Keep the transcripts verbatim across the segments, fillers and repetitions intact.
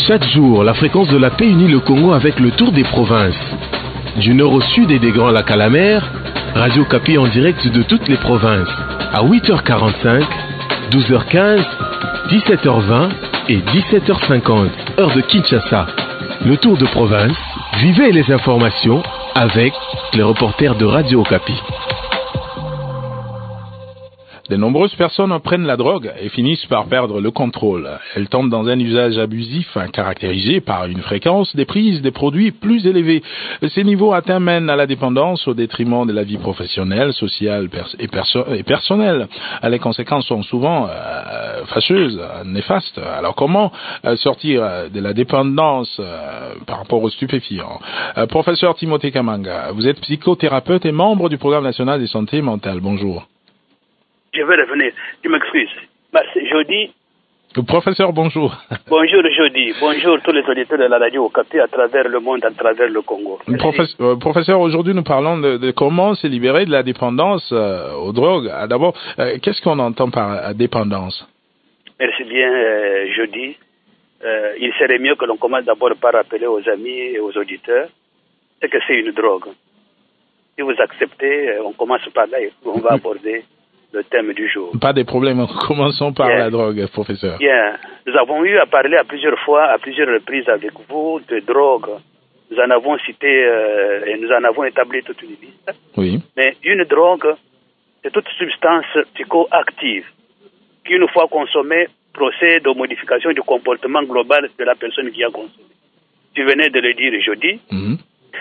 Chaque jour, la fréquence de la paix unit le Congo avec le tour des provinces. Du nord au sud et des Grands Lacs à la mer, Radio Okapi en direct de toutes les provinces. À huit heures quarante-cinq, douze heures quinze, dix-sept heures vingt et dix-sept heures cinquante, heure de Kinshasa. Le tour de province, vivez les informations avec les reporters de Radio Okapi. De nombreuses personnes prennent la drogue et finissent par perdre le contrôle. Elles tombent dans un usage abusif caractérisé par une fréquence des prises des produits plus élevées. Ces niveaux atteints mènent à la dépendance au détriment de la vie professionnelle, sociale et, perso- et personnelle. Les conséquences sont souvent euh, fâcheuses, néfastes. Alors comment euh, sortir de la dépendance euh, par rapport aux stupéfiants? euh, Professeur Timothée Kamanga, vous êtes psychothérapeute et membre du programme national de santé mentale. Bonjour. Je vais revenir. Tu m'excuses. Jeudi. Professeur, bonjour. Bonjour, Jeudi. Bonjour tous les auditeurs de la radio Okapi à travers le monde, à travers le Congo. Professeur, euh, professeur, aujourd'hui nous parlons de, de comment se libérer de la dépendance euh, aux drogues. D'abord, euh, qu'est-ce qu'on entend par euh, dépendance? Merci bien, euh, Jeudi. Euh, il serait mieux que l'on commence d'abord par rappeler aux amis et aux auditeurs ce que c'est une drogue. Si vous acceptez, on commence par là et on va aborder le thème du jour. Pas de problème, commençons par yeah. la drogue, professeur. Bien, nous avons eu à parler à plusieurs fois, à plusieurs reprises avec vous de drogue. Nous en avons cité euh, et nous en avons établi toute une liste. Oui. Mais une drogue, c'est toute substance psychoactive qui, une fois consommée, procède aux modifications du comportement global de la personne qui a consommé. Tu venais de le dire jeudi, mm-hmm.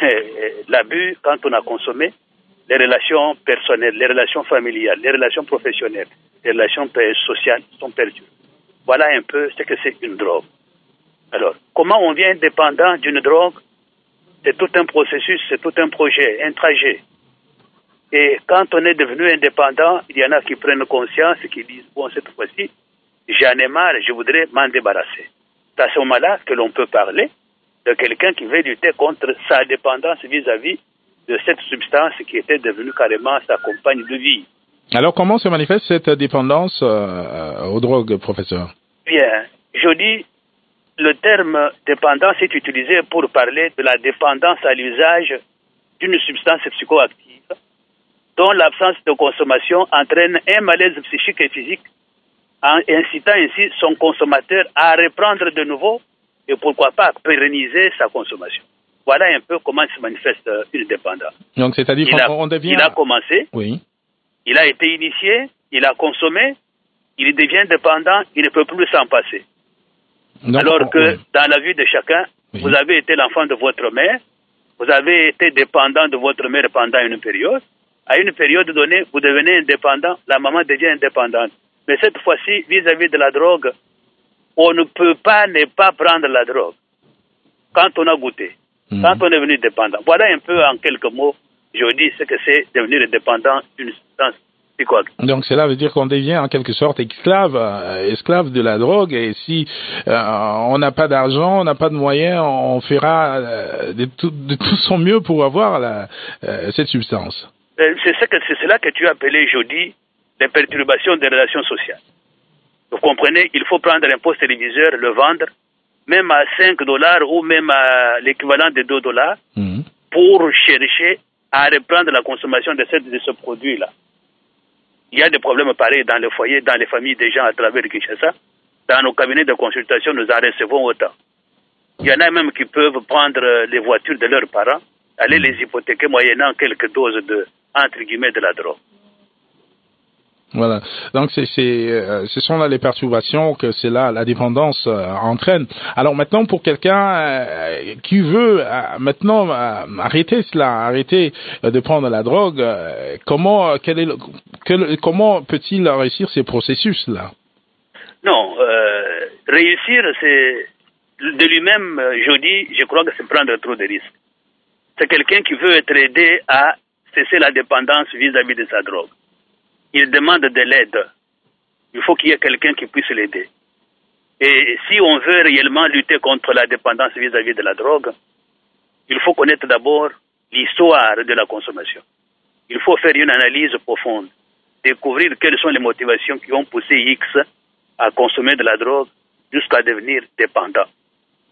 L'abus, quand on a consommé, les relations personnelles, les relations familiales, les relations professionnelles, les relations sociales sont perdues. Voilà un peu ce que c'est une drogue. Alors, comment on devient dépendant d'une drogue? C'est tout un processus, c'est tout un projet, un trajet. Et quand on est devenu indépendant, il y en a qui prennent conscience et qui disent, bon, cette fois-ci, j'en ai marre, je voudrais m'en débarrasser. C'est à ce moment-là que l'on peut parler de quelqu'un qui veut lutter contre sa dépendance vis-à-vis de cette substance qui était devenue carrément sa compagne de vie. Alors, comment se manifeste cette dépendance euh, aux drogues, professeur? Bien, je dis, le terme dépendance est utilisé pour parler de la dépendance à l'usage d'une substance psychoactive dont l'absence de consommation entraîne un malaise psychique et physique, en incitant ainsi son consommateur à reprendre de nouveau et pourquoi pas à pérenniser sa consommation. Voilà un peu comment se manifeste une dépendance. Donc, c'est-à-dire qu'on devient... Il a commencé, oui. Il a été initié, il a consommé, il devient dépendant, il ne peut plus s'en passer. Donc, Alors on, que, oui. dans la vie de chacun, oui. vous avez été l'enfant de votre mère, vous avez été dépendant de votre mère pendant une période. À une période donnée, vous devenez indépendant, la maman devient indépendante. Mais cette fois-ci, vis-à-vis de la drogue, on ne peut pas ne pas prendre la drogue. Quand on a goûté. Mmh. Quand on est devenu dépendant. Voilà un peu en quelques mots, je dis ce que c'est devenir dépendant d'une substance psychoactive. Donc cela veut dire qu'on devient en quelque sorte esclave, euh, esclave de la drogue, et si euh, on n'a pas d'argent, on n'a pas de moyens, on fera euh, de, tout, de tout son mieux pour avoir la, euh, cette substance. Euh, c'est, ce que, c'est cela que tu as appelé, je dis, les perturbations des relations sociales. Vous comprenez, il faut prendre un poste téléviseur, le vendre, même à cinq dollars ou même à l'équivalent de deux dollars, mmh. pour chercher à reprendre la consommation de, cette, de ce produit-là. Il y a des problèmes pareils dans les foyers, dans les familles des gens à travers le Kinshasa. Dans nos cabinets de consultation, nous en recevons autant. Il y en a même qui peuvent prendre les voitures de leurs parents, aller les hypothéquer moyennant quelques doses de, entre guillemets, de la drogue. Voilà. Donc c'est, c'est, euh, ce sont là les perturbations que c'est là la dépendance euh, entraîne. Alors maintenant pour quelqu'un euh, qui veut euh, maintenant euh, arrêter cela, arrêter euh, de prendre la drogue, euh, comment quel est le, quel, comment peut-il réussir ces processus là? Non, euh, réussir c'est de lui-même. Je dis, je crois que c'est prendre trop de risques. C'est quelqu'un qui veut être aidé à cesser la dépendance vis-à-vis de sa drogue. Il demande de l'aide. Il faut qu'il y ait quelqu'un qui puisse l'aider. Et si on veut réellement lutter contre la dépendance vis-à-vis de la drogue, il faut connaître d'abord l'histoire de la consommation. Il faut faire une analyse profonde, découvrir quelles sont les motivations qui ont poussé X à consommer de la drogue jusqu'à devenir dépendant.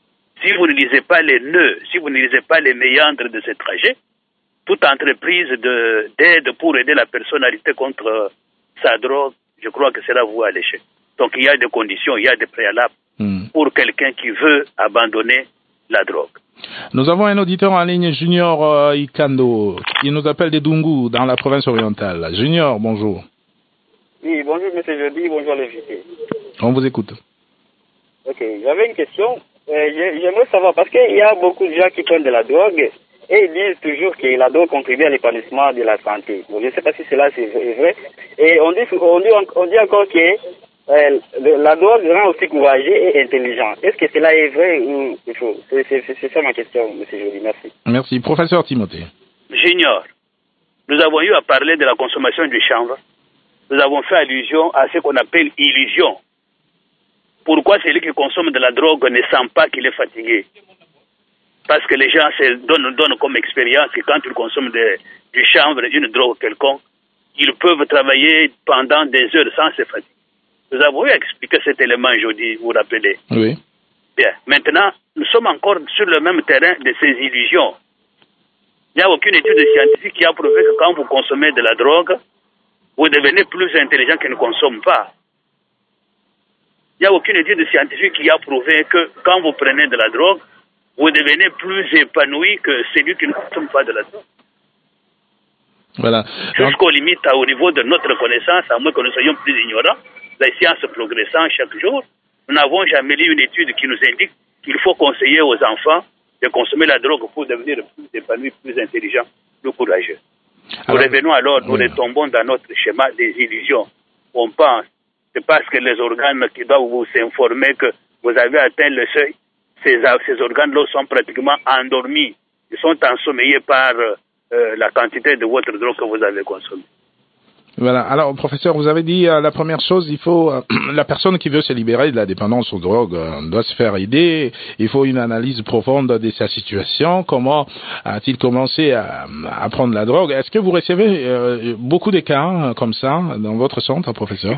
si vous ne lisez pas les nœuds, si vous ne lisez pas les méandres de ce trajet, toute entreprise de, d'aide pour aider la personne à lutter contre sa drogue, je crois que cela vous à l'échec. Donc il y a des conditions, il y a des préalables mm. pour quelqu'un qui veut abandonner la drogue. Nous avons un auditeur en ligne, Junior euh, Ikando, qui nous appelle de Dungu, dans la province orientale. Junior, bonjour. Oui, bonjour M. Jody, bonjour l'invité. On vous écoute. Ok, j'avais une question. Euh, j'aimerais savoir, parce qu'il y a beaucoup de gens qui prennent de la drogue et ils disent toujours que la drogue contribue à l'épanouissement de la santé. Bon, je ne sais pas si cela c'est vrai. Et on dit, on dit, on dit encore que euh, la drogue rend aussi courageux et intelligent. Est-ce que cela est vrai ou il faut? C'est, c'est, c'est ça ma question, M. Jody. Merci. Merci. Professeur Timothée. Junior, nous avons eu à parler de la consommation du chanvre. Nous avons fait allusion à ce qu'on appelle illusion. Pourquoi celui qui consomme de la drogue ne sent pas qu'il est fatigué? Parce que les gens se donnent, donnent comme expérience que quand ils consomment de, du chanvre, une drogue quelconque, ils peuvent travailler pendant des heures sans se fatiguer. Nous avons eu à expliquer cet élément aujourd'hui, vous vous rappelez? Oui. Bien. Maintenant, nous sommes encore sur le même terrain de ces illusions. Il n'y a aucune étude scientifique qui a prouvé que quand vous consommez de la drogue, vous devenez plus intelligent qu'il ne consomme pas. Il n'y a aucune étude scientifique qui a prouvé que quand vous prenez de la drogue, vous devenez plus épanoui que celui qui ne consomme pas de la drogue. Voilà. Jusqu'aux limites, au niveau de notre connaissance, à moins que nous soyons plus ignorants, la science progressant chaque jour, nous n'avons jamais lu une étude qui nous indique qu'il faut conseiller aux enfants de consommer la drogue pour devenir plus épanoui, plus intelligent, plus courageux. Alors, nous revenons alors, nous oui. retombons dans notre schéma des illusions. On pense, c'est parce que les organes qui doivent vous informer que vous avez atteint le seuil, ces, ces organes-là sont pratiquement endormis. Ils sont ensommeillés par euh, la quantité de votre drogue que vous avez consommée. Voilà. Alors, professeur, vous avez dit euh, la première chose, il faut euh, la personne qui veut se libérer de la dépendance aux drogues euh, doit se faire aider. Il faut une analyse profonde de sa situation. Comment a-t-il commencé à, à prendre la drogue? Est-ce que vous recevez euh, beaucoup de cas euh, comme ça dans votre centre, professeur?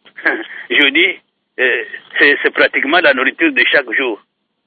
Je dis, euh, c'est, c'est pratiquement la nourriture de chaque jour.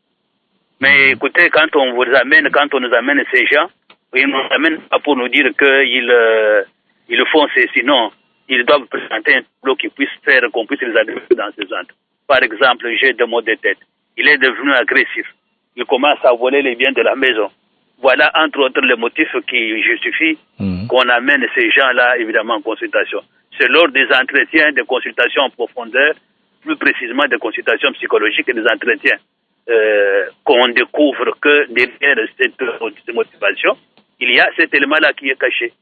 Mais mmh. écoutez, quand on vous amène, quand on nous amène ces gens, ils nous amènent pas pour nous dire qu'ils euh, ils le font, c'est sinon ils doivent présenter un tableau qui puisse faire qu'on puisse les admettre dans ces centres. Par exemple, j'ai deux mots de tête. Il est devenu agressif. Il commence à voler les biens de la maison. Voilà, entre autres, les motifs qui justifient mmh. qu'on amène ces gens-là, évidemment, en consultation. C'est lors des entretiens, des consultations en profondeur, plus précisément des consultations psychologiques et des entretiens, euh, qu'on découvre que derrière cette motivation, il y a cet élément-là qui est caché.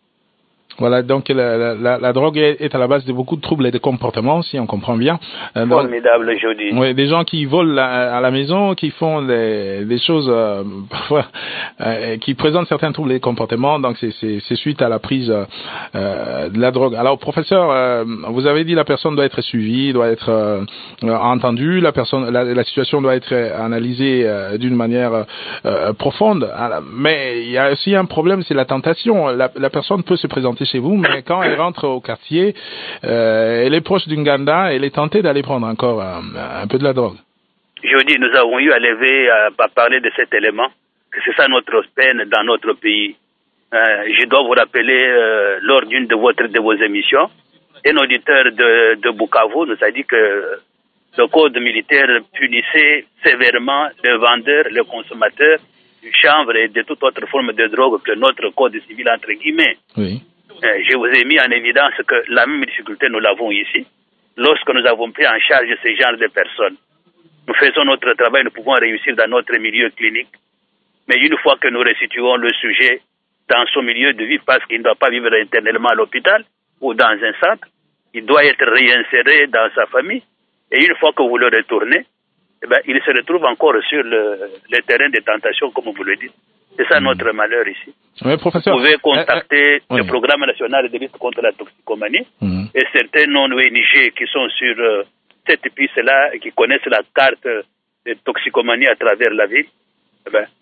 Voilà, donc la, la, la drogue est à la base de beaucoup de troubles et de comportements, si on comprend bien. Euh, Formidable, je dis. Oui, des gens qui volent à, à la maison, qui font des, des choses euh, parfois euh, qui présentent certains troubles et comportements. Donc c'est, c'est, c'est suite à la prise euh, de la drogue. Alors, professeur, euh, vous avez dit la personne doit être suivie, doit être euh, entendue, la personne, la, la situation doit être analysée euh, d'une manière euh, profonde. Mais il y a aussi un problème, c'est la tentation. La, la personne peut se présenter chez vous, mais quand elle rentre au quartier, euh, elle est proche d'une ganda, elle est tentée d'aller prendre encore un, un peu de la drogue. Je dis, nous avons eu à lever, à, à parler de cet élément, que c'est ça notre peine dans notre pays. Euh, je dois vous rappeler, euh, lors d'une de, votre, de vos émissions, un auditeur de, de Bukavu nous a dit que le code militaire punissait sévèrement les vendeurs, les consommateurs du chanvre et de toute autre forme de drogue que notre code civil, entre guillemets. Oui. Je vous ai mis en évidence que la même difficulté, nous l'avons ici. Lorsque nous avons pris en charge ces genres de personnes, nous faisons notre travail, nous pouvons réussir dans notre milieu clinique. Mais une fois que nous resituons le sujet dans son milieu de vie, parce qu'il ne doit pas vivre éternellement à l'hôpital ou dans un centre, il doit être réinséré dans sa famille. Et une fois que vous le retournez, eh ben, il se retrouve encore sur le, le terrain des tentations, comme vous le dites. C'est ça mmh. notre malheur ici. Oui, professeur. Vous pouvez contacter euh, euh, le oui. programme national de lutte contre la toxicomanie mmh. et certains non-O N G qui sont sur euh, cette piste-là et qui connaissent la carte de toxicomanie à travers la ville. Eh ben,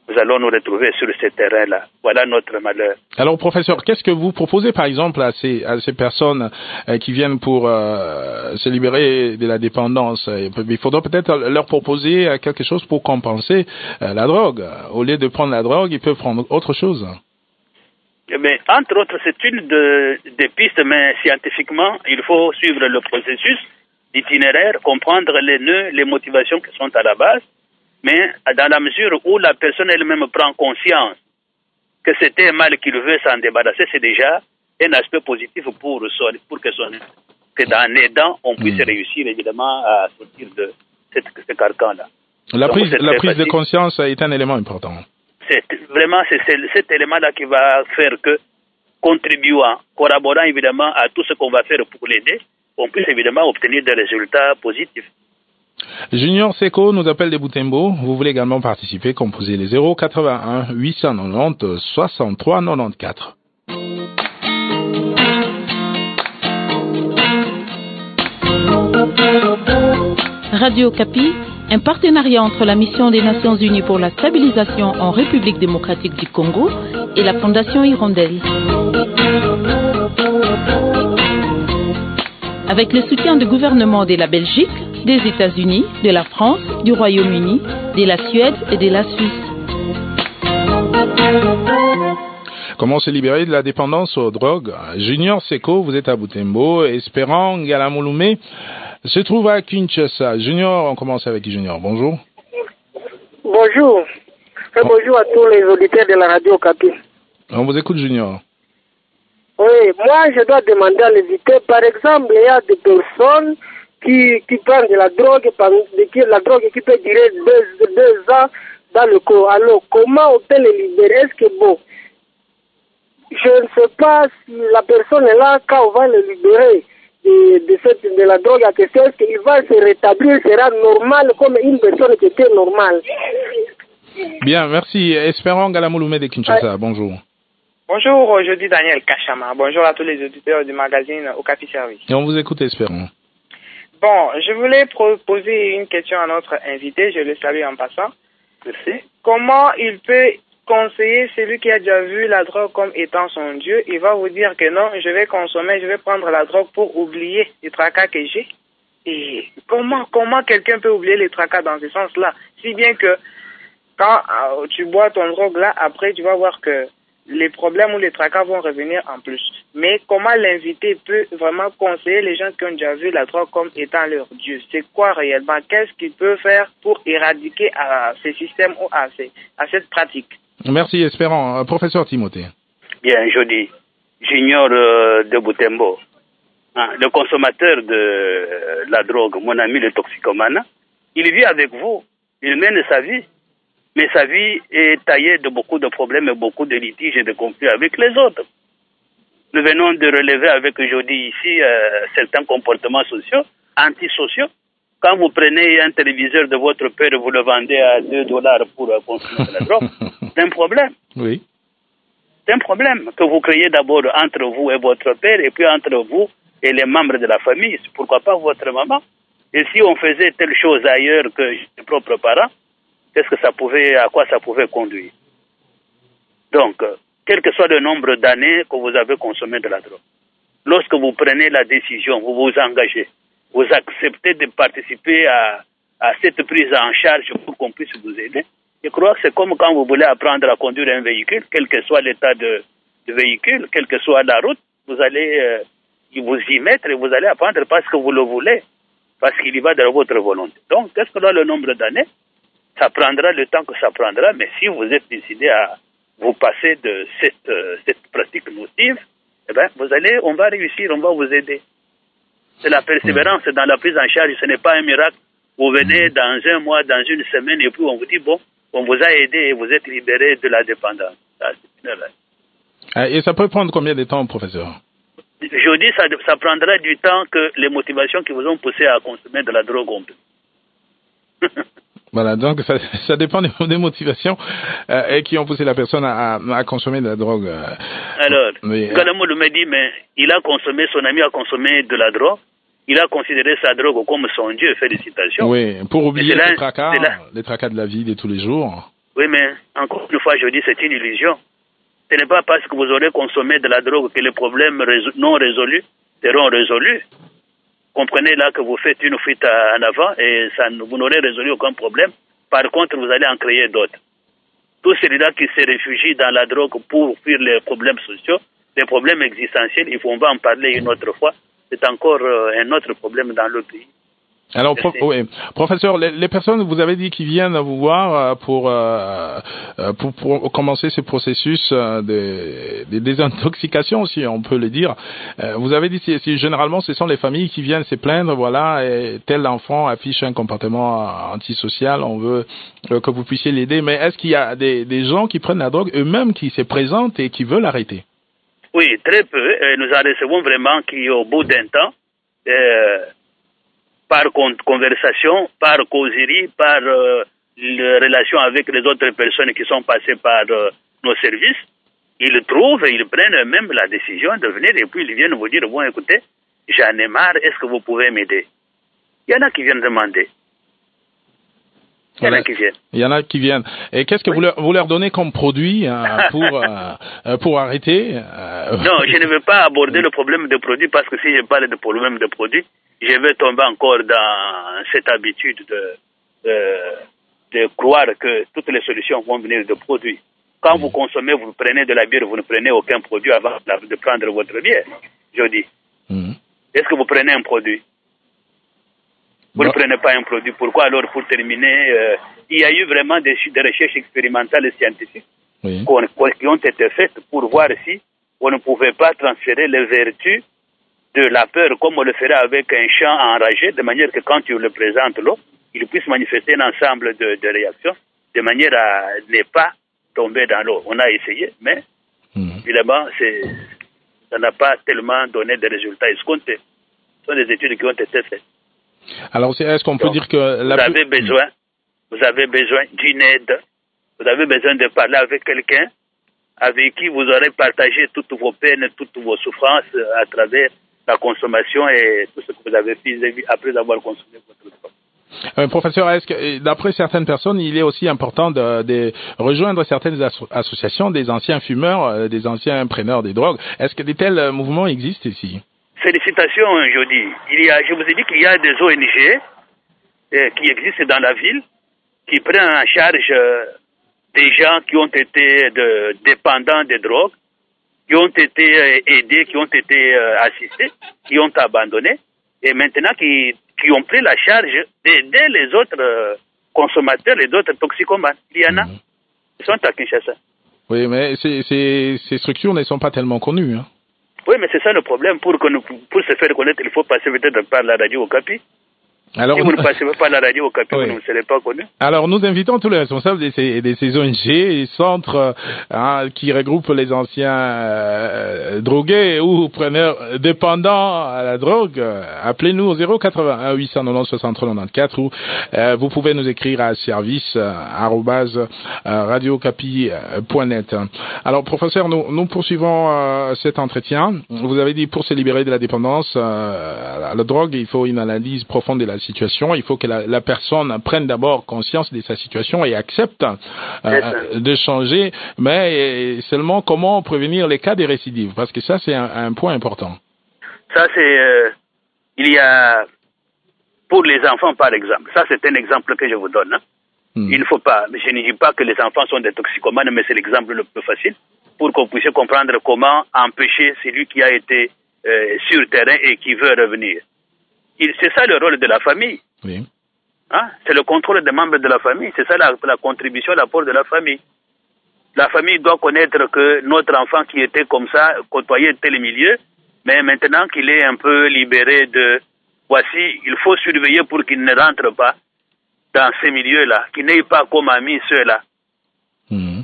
nous allons nous retrouver sur ce terrain-là. Voilà notre malheur. Alors, professeur, qu'est-ce que vous proposez, par exemple, à ces, à ces personnes euh, qui viennent pour euh, se libérer de la dépendance? Il faudra peut-être leur proposer euh, quelque chose pour compenser euh, la drogue. Au lieu de prendre la drogue, ils peuvent prendre autre chose. Mais, entre autres, c'est une de, des pistes, mais scientifiquement, il faut suivre le processus d'itinéraire, comprendre les nœuds, les motivations qui sont à la base. Mais dans la mesure où la personne elle-même prend conscience que c'était un mal qu'il veut s'en débarrasser, c'est déjà un aspect positif pour, son, pour que, son, que dans aidant, on puisse mmh. réussir évidemment à sortir de cette, ce carcan-là. La Donc, prise, la prise de conscience est un élément important. C'est vraiment c'est, c'est cet élément-là qui va faire que, contribuant, collaborant évidemment à tout ce qu'on va faire pour l'aider, on puisse évidemment obtenir des résultats positifs. Junior Seko nous appelle de Butembo. Vous voulez également participer, composez les zéro quatre-vingt-un huit cent quatre-vingt-dix soixante-trois quatre-vingt-quatorze. Radio Kapi, un partenariat entre la Mission des Nations Unies pour la stabilisation en République démocratique du Congo et la Fondation Hirondelle. Avec le soutien du gouvernement de la Belgique, des États-Unis, de la France, du Royaume-Uni, de la Suède et de la Suisse. Comment se libérer de la dépendance aux drogues? Junior Seko, vous êtes à Butembo. Espérant Ngalamouloumé se trouve à Kinshasa. Junior, on commence avec Junior. Bonjour. Bonjour. Et bon. Bonjour à tous les auditeurs de la radio Kapi. On vous écoute, Junior. Oui, moi je dois demander à l'éviter. Par exemple, il y a des personnes qui, qui prennent de la drogue, de la drogue qui peut durer deux, deux ans dans le corps. Alors, comment on peut les libérer? Est-ce que bon, je ne sais pas si la personne est là, quand on va le libérer de, de, cette, de la drogue à question, est-ce qu'il va se rétablir, sera normal comme une personne qui était normale? Bien, merci. Espérons Ngalamouloumé de Kinshasa. Ouais. Bonjour. Bonjour, je dis Daniel Kachama. Bonjour à tous les auditeurs du magazine Okapi Service. Et on vous écoute, Espérons. Bon, je voulais poser une question à notre invité, je le salue en passant. Merci. Comment il peut conseiller celui qui a déjà vu la drogue comme étant son Dieu? Il va vous dire que non, je vais consommer, je vais prendre la drogue pour oublier les tracas que j'ai. Et comment comment quelqu'un peut oublier les tracas dans ce sens-là? Si bien que quand euh, tu bois ton drogue là, après tu vas voir que les problèmes ou les tracas vont revenir en plus. Mais comment l'invité peut vraiment conseiller les gens qui ont déjà vu la drogue comme étant leur Dieu? C'est quoi réellement? Qu'est-ce qu'il peut faire pour éradiquer à ces systèmes ou à, ces, à cette pratique? Merci, Espérant. Euh, professeur Timothée. Bien, je dis, j'ignore euh, de Butembo. Hein, le consommateur de euh, la drogue, mon ami le toxicomane, il vit avec vous, il mène sa vie. Mais sa vie est taillée de beaucoup de problèmes et beaucoup de litiges et de conflits avec les autres. Nous venons de relever avec Jody ici euh, certains comportements sociaux, antisociaux. Quand vous prenez un téléviseur de votre père et vous le vendez à deux dollars pour euh, consommer de la drogue, c'est un problème. Oui. C'est un problème que vous créez d'abord entre vous et votre père et puis entre vous et les membres de la famille. Pourquoi pas votre maman? Et si on faisait telle chose ailleurs que ses propres parents, qu'est-ce que ça pouvait, à quoi ça pouvait conduire? Donc, quel que soit le nombre d'années que vous avez consommé de la drogue, lorsque vous prenez la décision, vous vous engagez, vous acceptez de participer à, à cette prise en charge pour qu'on puisse vous aider. Je crois que c'est comme quand vous voulez apprendre à conduire un véhicule, quel que soit l'état de, de véhicule, quelle que soit la route, vous allez euh, vous y mettre et vous allez apprendre parce que vous le voulez, parce qu'il y va de votre volonté. Donc, qu'est-ce que là le nombre d'années? Ça prendra le temps que ça prendra, mais si vous êtes décidé à vous passer de cette, euh, cette pratique nocive, eh ben, vous allez, on va réussir, on va vous aider. C'est la persévérance dans la prise en charge, ce n'est pas un miracle. Vous venez dans un mois, dans une semaine, et puis on vous dit, bon, on vous a aidé et vous êtes libéré de la dépendance. Ça, c'est une... Et ça peut prendre combien de temps, professeur? Je dis, ça, ça prendra du temps que les motivations qui vous ont poussé à consommer de la drogue ont pu. Voilà, donc ça, ça dépend des, des motivations euh, et qui ont poussé la personne à, à consommer de la drogue. Euh, Alors, mais, Galamou me dit, mais il a consommé, son ami a consommé de la drogue, il a considéré sa drogue comme son Dieu, félicitations. Oui, pour oublier là, les tracas, les tracas de la vie de tous les jours. Oui, mais encore une fois, je dis c'est une illusion. Ce n'est pas parce que vous aurez consommé de la drogue que les problèmes non résolus seront résolus. Comprenez là que vous faites une fuite en avant et ça, vous n'aurez résolu aucun problème. Par contre, vous allez en créer d'autres. Tous ceux-là qui se réfugient dans la drogue pour fuir les problèmes sociaux, les problèmes existentiels, il faut, on va en parler une autre fois. C'est encore euh, un autre problème dans le pays. Alors, pro oui. Professeur, les, les personnes, vous avez dit, qui viennent vous voir pour, euh, pour, pour commencer ce processus de, de désintoxication, si on peut le dire, euh, vous avez dit si, si généralement ce sont les familles qui viennent se plaindre, voilà, et tel enfant affiche un comportement antisocial, on veut euh, que vous puissiez l'aider, mais est-ce qu'il y a des, des gens qui prennent la drogue eux-mêmes, qui se présentent et qui veulent arrêter? Oui, très peu. Nous en recevons vraiment qui, au bout d'un temps, euh, par conversation, par causerie, par euh, relation avec les autres personnes qui sont passées par euh, nos services, ils trouvent et ils prennent même la décision de venir et puis ils viennent vous dire, bon écoutez, j'en ai marre, est-ce que vous pouvez m'aider? Il y en a qui viennent demander. Il y en a qui viennent. Il y en a qui viennent. Et qu'est-ce que oui. vous, leur, vous leur donnez comme produit euh, pour, euh, pour arrêter euh... Non, je ne veux pas aborder le problème de produits parce que si je parle de problème de produits, je vais tomber encore dans cette habitude de, de, de croire que toutes les solutions vont venir de produits. Quand mmh. vous consommez, vous prenez de la bière, vous ne prenez aucun produit avant de prendre votre bière, je dis. Mmh. Est-ce que vous prenez un produit? Vous bon. ne prenez pas un produit. Pourquoi alors, pour terminer, euh, il y a eu vraiment des, des recherches expérimentales et scientifiques oui. qui ont été faites pour voir si on ne pouvait pas transférer les vertus de la peur comme on le ferait avec un champ enragé, de manière que quand tu le présentes l'eau, il puisse manifester un ensemble de, de réactions, de manière à ne pas tomber dans l'eau. On a essayé, mais mmh. évidemment, ça n'a pas tellement donné de résultats escomptés. Ce sont des études qui ont été faites. Alors, est-ce qu'on peut Donc, dire que... La... Vous avez besoin, vous avez besoin d'une aide, vous avez besoin de parler avec quelqu'un avec qui vous aurez partagé toutes vos peines, toutes vos souffrances à travers la consommation et tout ce que vous avez fait après avoir consommé votre drogue. Euh, professeur, est-ce que, d'après certaines personnes, il est aussi important de, de rejoindre certaines asso associations des anciens fumeurs, euh, des anciens preneurs des drogues? Est-ce que de tels mouvements existent ici? Félicitations, je dis. Il y a, je vous ai dit qu'il y a des O N G euh, qui existent dans la ville, qui prennent en charge euh, des gens qui ont été de, dépendants des drogues, qui ont été euh, aidés, qui ont été euh, assistés, qui ont abandonné, et maintenant qui, qui ont pris la charge d'aider les autres euh, consommateurs, les autres toxicomanes. Il y en a. Mmh. Ils sont à Kinshasa. Oui, mais ces, ces, ces structures ne sont pas tellement connues, hein. Oui, mais c'est ça le problème. Pour, que nous, pour se faire connaître, il faut passer peut-être par la radio Okapi. Alors, si vous ne passez pas par la radio Okapi, oui. vous ne serez pas connu. Alors, nous invitons tous les responsables de ces, de ces O N G et centres hein, qui regroupent les anciens euh, drogués ou preneurs dépendants à la drogue. Appelez-nous au zéro quatre-vingt-un huit cent quatre-vingt-dix soixante-trois quatre-vingt-quatre ou euh, vous pouvez nous écrire à service euh, arobase euh, radiocapi point net. Alors, professeur, nous, nous poursuivons euh, cet entretien. Vous avez dit pour se libérer de la dépendance euh, à la drogue, il faut une analyse profonde de la situation. Il faut que la, la personne prenne d'abord conscience de sa situation et accepte euh, de changer, mais seulement comment prévenir les cas de récidive, parce que ça c'est un, un point important. Ça c'est, euh, il y a pour les enfants par exemple, ça c'est un exemple que je vous donne. Hein. Hmm. Il ne faut pas, je ne dis pas que les enfants sont des toxicomanes, mais c'est l'exemple le plus facile pour qu'on puisse comprendre comment empêcher celui qui a été euh, sur le terrain et qui veut revenir. C'est ça le rôle de la famille. Oui. Hein? C'est le contrôle des membres de la famille. C'est ça la, la contribution, l'apport de la famille. La famille doit connaître que notre enfant qui était comme ça, côtoyait tel milieu, mais maintenant qu'il est un peu libéré de... Voici, il faut surveiller pour qu'il ne rentre pas dans ces milieux-là, qu'il n'ait pas comme ami ceux-là. Mmh.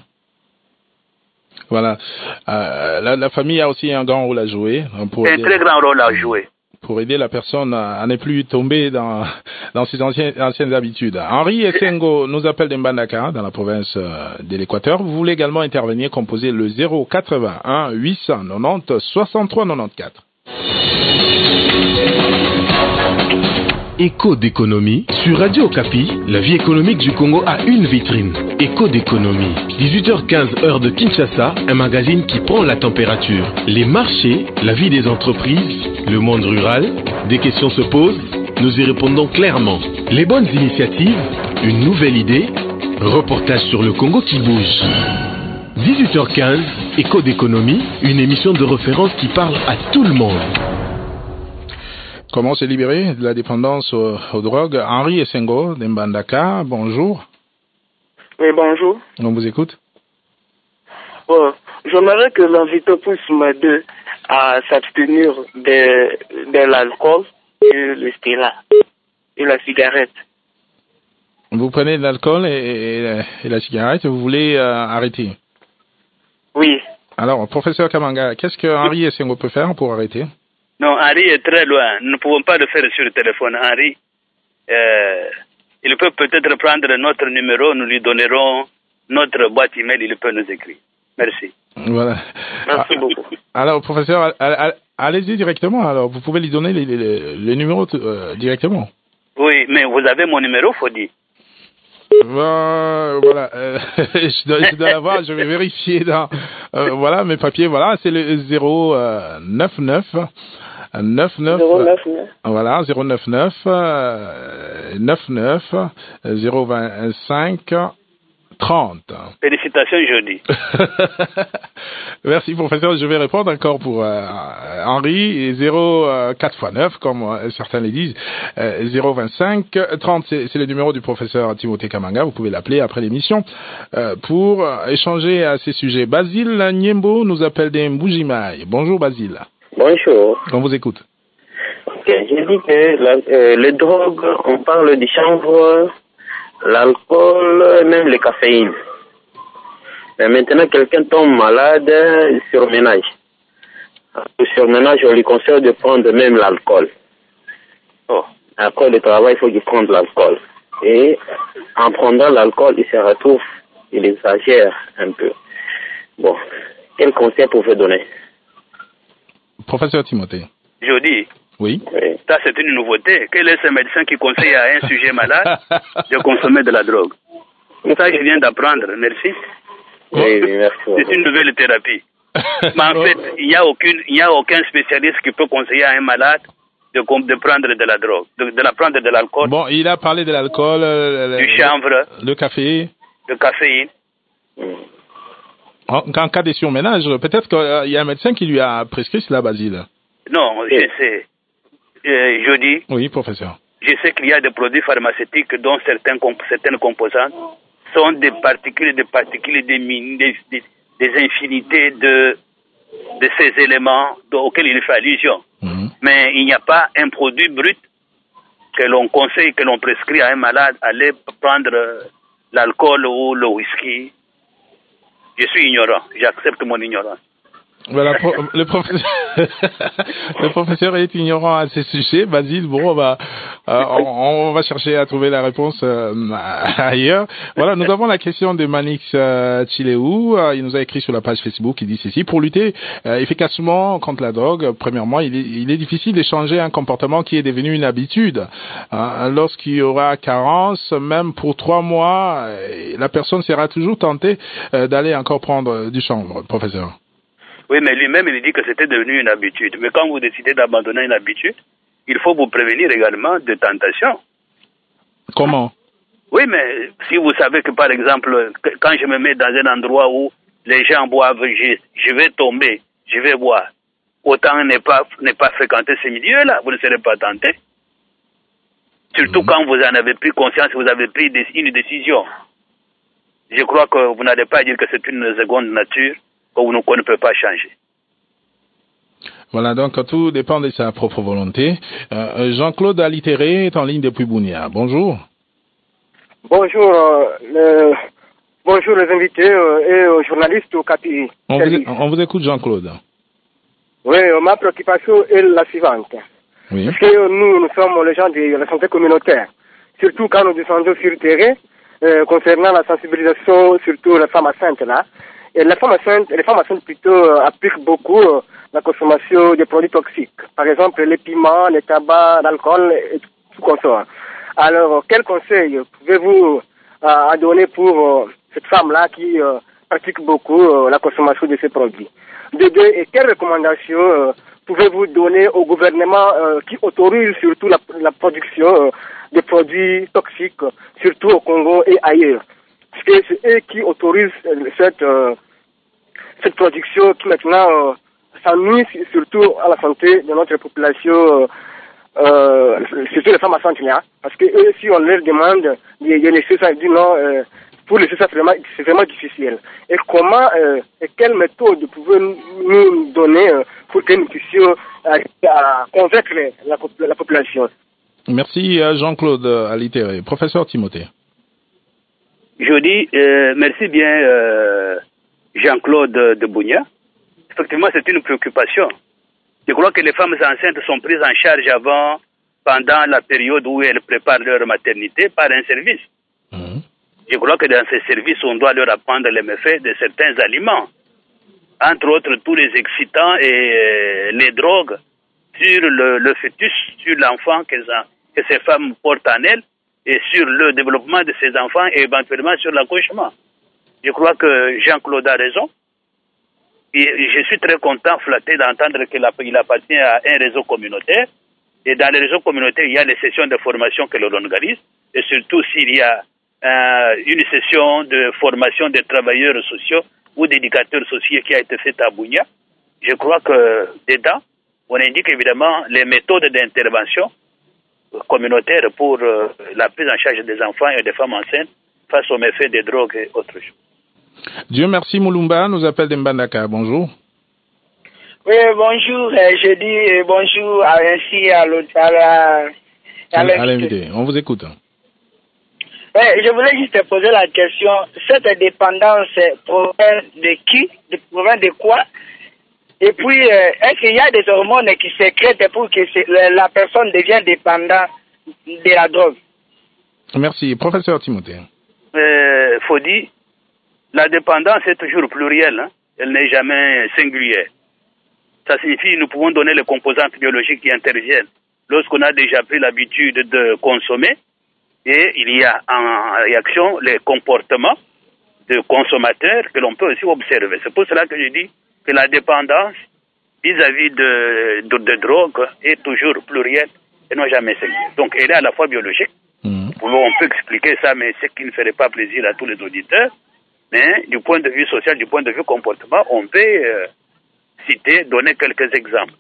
Voilà. Euh, la, la famille a aussi un grand rôle à jouer. Pour un aider... très grand rôle à jouer. Pour aider la personne à, à ne plus tomber dans, dans ses anciennes, anciennes habitudes. Henri Essengo nous appelle de Mbandaka, dans la province de l'Équateur. Vous voulez également intervenir, composer le zéro quatre-vingt-un huit cent quatre-vingt-dix soixante-trois quatre-vingt-quatorze. Écho d'économie. Sur Radio Okapi, la vie économique du Congo a une vitrine. Écho d'économie. dix-huit heures quinze heure de Kinshasa, un magazine qui prend la température. Les marchés, la vie des entreprises, le monde rural, des questions se posent, nous y répondons clairement. Les bonnes initiatives, une nouvelle idée, reportage sur le Congo qui bouge. dix-huit heures quinze, Écho d'économie, une émission de référence qui parle à tout le monde. Comment se libérer de la dépendance aux, aux drogues? Henri Essengo d'Mbandaka, bonjour. Oui, bonjour. On vous écoute. Bon, j'aimerais que l'invité puisse m'aider à s'abstenir de, de l'alcool et le stella et la cigarette. Vous prenez de l'alcool et, et, et la cigarette, vous voulez euh, arrêter? Oui. Alors, professeur Kamanga, qu'est-ce que Henri Essengo peut faire pour arrêter? Non, Henri est très loin. Nous ne pouvons pas le faire sur le téléphone. Henri, euh, il peut peut-être prendre notre numéro, nous lui donnerons notre boîte email, il peut nous écrire. Merci. Voilà. Merci beaucoup. Alors, professeur, allez-y directement. Alors, vous pouvez lui donner les, les, les numéros euh, directement. Oui, mais vous avez mon numéro, faut dire. Euh, voilà, euh, je dois, je dois l'avoir, je vais vérifier dans, euh, voilà, mes papiers, voilà, c'est le zéro neuf neuf neuf neuf voilà, zéro neuf neuf neuf neuf zéro vingt-cinq trente. Félicitations, jeudi. Merci, professeur. Je vais répondre encore pour euh, Henri. zéro quatre fois neuf, comme euh, certains les disent. Euh, zéro vingt-cinq trente, c'est, c'est le numéro du professeur Timothée Kamanga. Vous pouvez l'appeler après l'émission euh, pour euh, échanger à ces sujets. Basile Niembo nous appelle des Mbujimaï. Bonjour, Basile. Bonjour. On vous écoute. Ok, j'ai dit que la, euh, les drogues, on parle du chanvre, l'alcool et même les caféines. Mais maintenant, quelqu'un tombe malade, surménage. Le surménage, on lui conseille de prendre même l'alcool. Oh. Après le travail, il faut qu'il prenne l'alcool. Et en prenant l'alcool, il se retrouve, il exagère un peu. Bon, quel conseil pouvez-vous donner? Professeur Timothée. Je dis. Oui. oui. Ça, c'est une nouveauté. Quel est ce médecin qui conseille à un sujet malade de consommer de la drogue? Ça, je viens d'apprendre. Merci. Oui, oui, merci. C'est une nouvelle thérapie. Mais en fait, il n'y a aucune, il n'y a aucun spécialiste qui peut conseiller à un malade de, de prendre de la drogue, de, de la prendre de l'alcool. Bon, il a parlé de l'alcool, euh, du chanvre, le café, le caféine. En, en cas de surménage, peut-être qu'il euh, y a un médecin qui lui a prescrit cela, Basile. Non, je sais. Euh, je dis. Oui, professeur. Je sais qu'il y a des produits pharmaceutiques dont certains comp- certaines composantes sont des particules, des particules, des, min- des, des, des infinités de, de ces éléments auxquels il fait allusion. Mmh. Mais il n'y a pas un produit brut que l'on conseille, que l'on prescrit à un malade, aller prendre l'alcool ou le whisky. Je suis ignorant, j'accepte mon ignorance. Voilà, pro- le, professeur le professeur est ignorant à ces sujets. Basile, bon, on va, euh, on, on va chercher à trouver la réponse euh, ailleurs. Voilà, nous avons la question de Manix euh, Chileou. Euh, il nous a écrit sur la page Facebook, il dit ceci. Pour lutter euh, efficacement contre la drogue, premièrement, il est, il est difficile de changer un comportement qui est devenu une habitude. Euh, lorsqu'il y aura carence, même pour trois mois, euh, la personne sera toujours tentée euh, d'aller encore prendre du chanvre, professeur. Oui, mais lui-même, il dit que c'était devenu une habitude. Mais quand vous décidez d'abandonner une habitude, il faut vous prévenir également de tentation. Comment? Oui, mais si vous savez que, par exemple, que quand je me mets dans un endroit où les gens boivent, je, je vais tomber, je vais boire. Autant ne pas, ne pas fréquenter ces milieux-là, vous ne serez pas tenté. Surtout mmh. quand vous en avez pris conscience, vous avez pris des, une décision. Je crois que vous n'allez pas dire que c'est une seconde nature, qu'on ne peut pas changer. Voilà, donc tout dépend de sa propre volonté. Euh, Jean-Claude Alitéré est en ligne depuis Bounia. Bonjour. Bonjour, euh, le... bonjour les invités euh, et aux journalistes au Capi. On vous, on vous écoute, Jean-Claude. Oui, euh, ma préoccupation est la suivante. Oui. Parce que nous, nous sommes les gens de la santé communautaire. Surtout quand nous descendons sur le terrain, euh, concernant la sensibilisation, surtout les femmes enceintes là. Et les femmes enceintes, les femmes enceintes plutôt euh, appliquent beaucoup euh, la consommation des produits toxiques. Par exemple, les piments, les tabacs, l'alcool, et tout consort. Alors, quel conseil pouvez-vous euh, donner pour euh, cette femme-là qui euh, pratique beaucoup euh, la consommation de ces produits? De deux, et quelles recommandations euh, pouvez-vous donner au gouvernement euh, qui autorise surtout la, la production euh, de produits toxiques, surtout au Congo et ailleurs? Parce que c'est eux qui autorisent cette, euh, cette production qui maintenant euh, s'ennuie surtout à la santé de notre population, euh, surtout les femmes enceintes, hein, parce que eux, si on leur demande de laisser ça, ils disent non, euh, pour laisser ça, c'est vraiment, c'est vraiment difficile. Et comment euh, et quelle méthode pouvez-vous nous donner euh, pour que nous puissions arriver à convaincre la, la population? Merci Jean-Claude Alitéré. Professeur Timothée. Je dis euh, merci bien euh, Jean-Claude de Bounia. Effectivement, c'est une préoccupation. Je crois que les femmes enceintes sont prises en charge avant, pendant la période où elles préparent leur maternité par un service. Mmh. Je crois que dans ces services, on doit leur apprendre les méfaits de certains aliments. Entre autres, tous les excitants et euh, les drogues sur le, le fœtus, sur l'enfant que, que ces femmes portent en elles et sur le développement de ces enfants et éventuellement sur l'accouchement. Je crois que Jean-Claude a raison. Et je suis très content, flatté d'entendre qu'il appartient à un réseau communautaire. Et dans les réseaux communautaires, il y a les sessions de formation que l'on organise. Et surtout s'il y a euh, une session de formation des travailleurs sociaux ou d'éducateurs sociaux qui a été faite à Bounia. Je crois que dedans, on indique évidemment les méthodes d'intervention communautaire pour euh, la prise en charge des enfants et des femmes enceintes face aux méfaits des drogues et autres choses. Dieu merci, Moulumba nous appelle de Mbandaka. Bonjour. Oui, bonjour. Je dis bonjour à, ainsi à l'autre, à la, à l'invité. On vous écoute. Oui, je voulais juste poser la question. Cette dépendance provient de qui? Provient de quoi? Et puis, est-ce qu'il y a des hormones qui sécrètent pour que la personne devienne dépendante de la drogue? Merci. Professeur Timothée. Euh, faut dire, la dépendance est toujours plurielle, hein? Elle n'est jamais singulière. Ça signifie que nous pouvons donner les composantes biologiques qui interviennent lorsqu'on a déjà pris l'habitude de consommer et il y a en réaction les comportements de consommateurs que l'on peut aussi observer. C'est pour cela que je dis que la dépendance vis-à-vis de, de, de drogue est toujours plurielle et non jamais singulière. Donc elle est à la fois biologique. Mmh. On peut expliquer ça, mais ce qui ne ferait pas plaisir à tous les auditeurs. Mais du point de vue social, du point de vue comportement, on peut euh, citer, donner quelques exemples.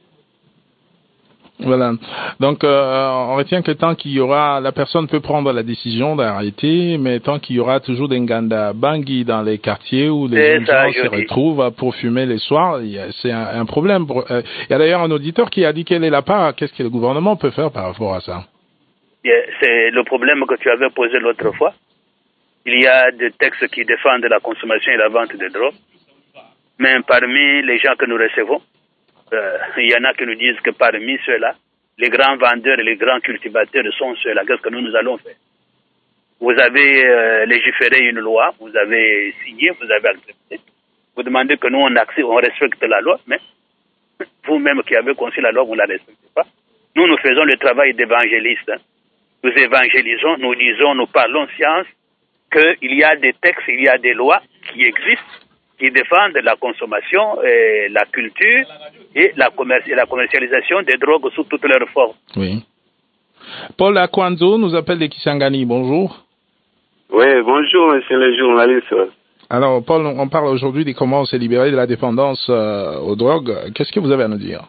Voilà. Donc, euh, on retient que tant qu'il y aura, la personne peut prendre la décision d'arrêter, mais tant qu'il y aura toujours des nganda bangui dans les quartiers où les gens ça, se retrouvent pour fumer les soirs, c'est un, un problème. Pour, euh, il y a d'ailleurs un auditeur qui a dit quelle est la part, qu'est-ce que le gouvernement peut faire par rapport à ça? C'est le problème que tu avais posé l'autre fois. Il y a des textes qui défendent la consommation et la vente de drogue. Mais parmi les gens que nous recevons, euh, il y en a qui nous disent que parmi ceux-là, les grands vendeurs et les grands cultivateurs sont ceux-là. Qu'est-ce que nous, nous allons faire? Vous avez euh, légiféré une loi, vous avez signé, vous avez accepté. Vous demandez que nous, on, accepte, on respecte la loi, mais vous-même qui avez conçu la loi, vous ne la respectez pas. Nous, nous faisons le travail d'évangéliste. Hein. Nous évangélisons, nous disons, nous parlons science, qu'il y a des textes, il y a des lois qui existent, qui défendent la consommation, et la culture et la, commerci- et la commercialisation des drogues sous toutes leurs formes. Oui. Paul Akwanzo nous appelle de Kisangani. Bonjour. Oui, bonjour, monsieur le journaliste. Alors, Paul, on parle aujourd'hui de comment on s'est libéré de la dépendance euh, aux drogues. Qu'est-ce que vous avez à nous dire?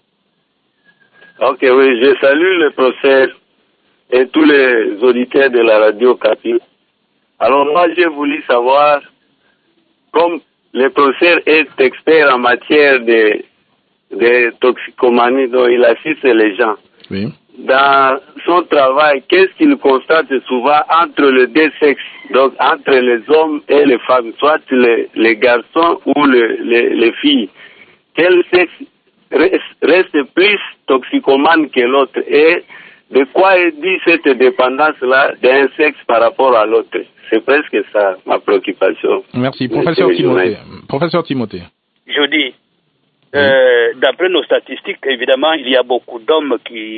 Ok, oui, je salue le procès et tous les auditeurs de la radio Capi. Alors moi, j'ai voulu savoir, comme le professeur est expert en matière de, de toxicomanie, dont il assiste les gens, oui. Dans son travail, qu'est-ce qu'il constate souvent entre les deux sexes, donc entre les hommes et les femmes, soit les, les garçons ou le, les, les filles? Quel sexe reste, reste plus toxicomane que l'autre? Et de quoi est dit cette dépendance-là d'un sexe par rapport à l'autre? C'est presque ça, ma préoccupation. Merci. Professeur Timothée. Professeur Timothée. Je dis, euh, d'après nos statistiques, évidemment, il y a beaucoup d'hommes qui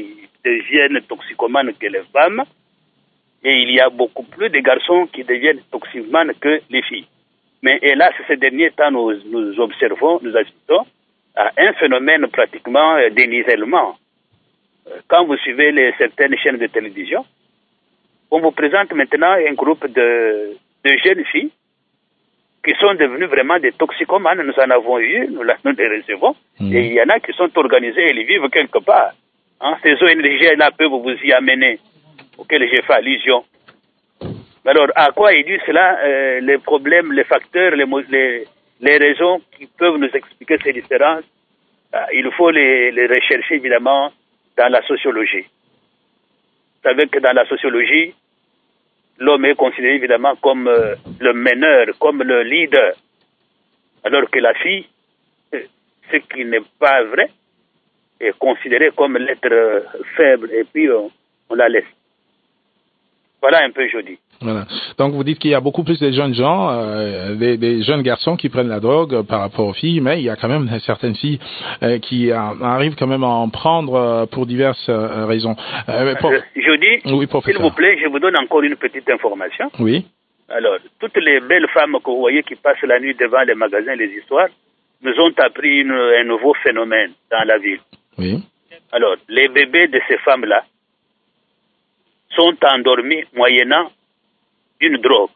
deviennent toxicomanes que les femmes, et il y a beaucoup plus de garçons qui deviennent toxicomanes que les filles. Mais hélas, ces derniers temps, nous, nous observons, nous assistons à un phénomène pratiquement euh, d'énisellement. Euh, quand vous suivez les, certaines chaînes de télévision, on vous présente maintenant un groupe de, de jeunes filles qui sont devenues vraiment des toxicomanes. Nous en avons eu, nous, nous les recevons, mmh. et il y en a qui sont organisés et ils vivent quelque part. Hein, ces O N G-là peuvent vous y amener, auxquels j'ai fait allusion. Alors, à quoi est dû cela, euh, les problèmes, les facteurs, les, les, les raisons qui peuvent nous expliquer ces différences? euh, Il faut les, les rechercher, évidemment, dans la sociologie. Vous savez que dans la sociologie, l'homme est considéré, évidemment, comme euh, le meneur, comme le leader. Alors que la fille, euh, ce qui n'est pas vrai, est considérée comme l'être euh, faible, et puis on, on la laisse. Voilà un peu, je dis. Voilà. Donc vous dites qu'il y a beaucoup plus de jeunes gens, euh, des, des jeunes garçons qui prennent la drogue euh, par rapport aux filles, mais il y a quand même certaines filles euh, qui euh, arrivent quand même à en prendre euh, pour diverses euh, raisons. Euh, pour... je, je dis, oui, s'il vous plaît, je vous donne encore une petite information. Oui. Alors, toutes les belles femmes que vous voyez qui passent la nuit devant les magasins, les histoires, nous ont appris une, un nouveau phénomène dans la ville. Oui. Alors, les bébés de ces femmes-là sont endormis moyennant une drogue.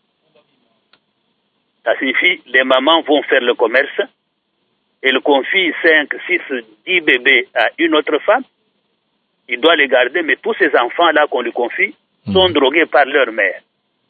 Ça signifie les mamans vont faire le commerce, elles confient cinq, six, dix bébés à une autre femme, il doit les garder, mais tous ces enfants-là qu'on lui confie sont mmh. drogués par leur mère.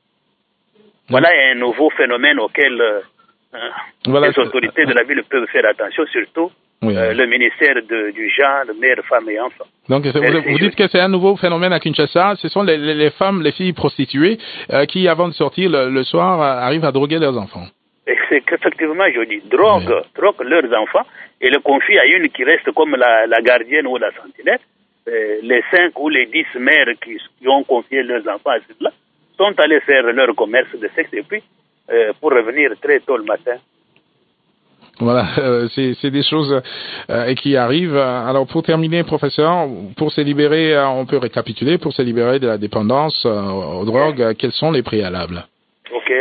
Voilà un nouveau phénomène auquel euh, voilà, les autorités de la ville peuvent faire attention, surtout oui. euh, le ministère de, du genre, mère, femme et enfants. Donc vous, vous dites que c'est un nouveau phénomène à Kinshasa, ce sont les, les, les femmes, les filles prostituées euh, qui, avant de sortir le, le soir, euh, arrivent à droguer leurs enfants. Et c'est qu'effectivement, je dis, drogue, oui. drogue leurs enfants et le confient à une qui reste comme la, la gardienne ou la sentinelle. Euh, les cinq ou les dix mères qui, qui ont confié leurs enfants à cela sont allés faire leur commerce de sexe et puis euh, pour revenir très tôt le matin. Voilà, euh, c'est, c'est des choses euh, qui arrivent. Alors pour terminer, professeur, pour se libérer, on peut récapituler, pour se libérer de la dépendance euh, aux drogues, okay. Quels sont les préalables? Ok.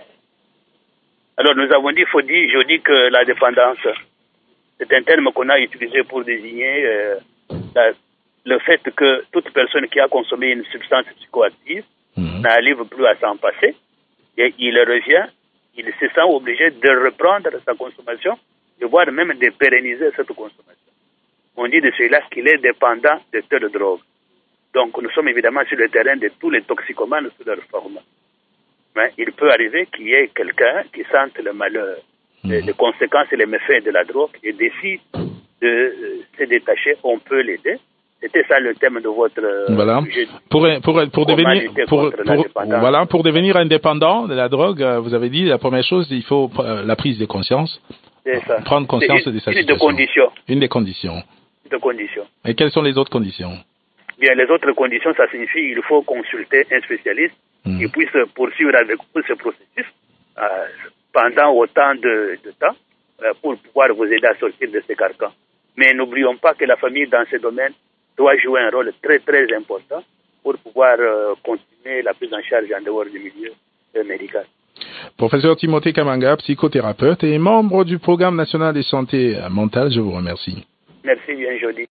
Alors nous avons dit, faut dire, je dis que la dépendance, c'est un terme qu'on a utilisé pour désigner euh, la, le fait que toute personne qui a consommé une substance psychoactive mmh. n'arrive plus à s'en passer et il revient. Il se sent obligé de reprendre sa consommation, et voire même de pérenniser cette consommation. On dit de celui-là qu'il est dépendant de telle drogue. Donc nous sommes évidemment sur le terrain de tous les toxicomanes sous leur forme. Mais il peut arriver qu'il y ait quelqu'un qui sente le malheur, mmh. les, les conséquences et les méfaits de la drogue, et décide de euh, se détacher, on peut l'aider. C'était ça le thème de votre voilà. sujet. Pour pour pour devenir pour, pour voilà pour devenir indépendant de la drogue, vous avez dit la première chose, il faut euh, la prise de conscience. C'est ça. Prendre conscience une, de sa une situation. Une des conditions. Une des conditions. Une des conditions. Et quelles sont les autres conditions? Bien, les autres conditions, ça signifie qu'il faut consulter un spécialiste mmh. qui puisse poursuivre avec vous ce processus euh, pendant autant de, de temps euh, pour pouvoir vous aider à sortir de ces carcans. Mais n'oublions pas que la famille dans ce domaine doit jouer un rôle très très important pour pouvoir euh, continuer la prise en charge en dehors du milieu euh, médical. Professeur Timothée Kamanga, psychothérapeute et membre du Programme national de santé mentale, je vous remercie. Merci bien, Jody.